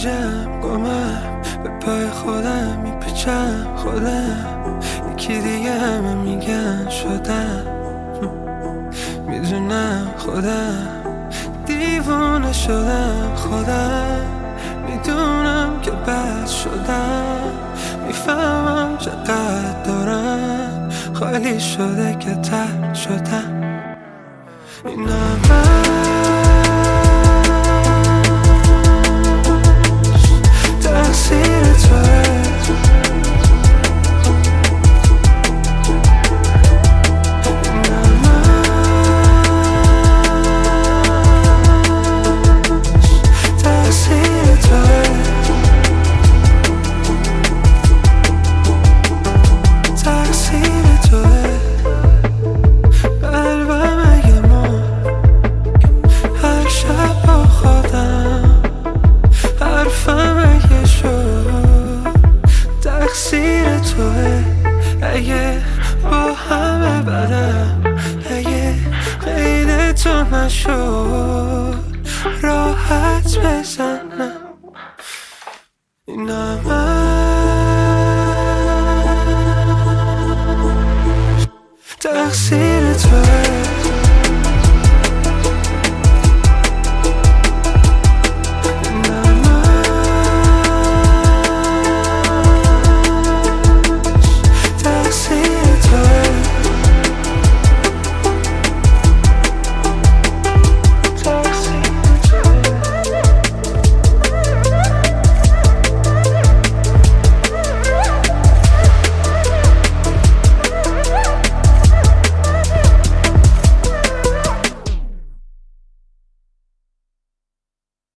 جمع گمم به پای خودم میپیچم خودم یکی دیگه همه میگن شدم میدونم خودم دیوونه شدم خودم میدونم که بد شدم میفهمم چقدر دارم خالی شده که ترد شدم اینم تقصیر توه تقصیر توه اگه با همه بدم اگه غیر تو نشد راحت بزنم اینم تقصیر توه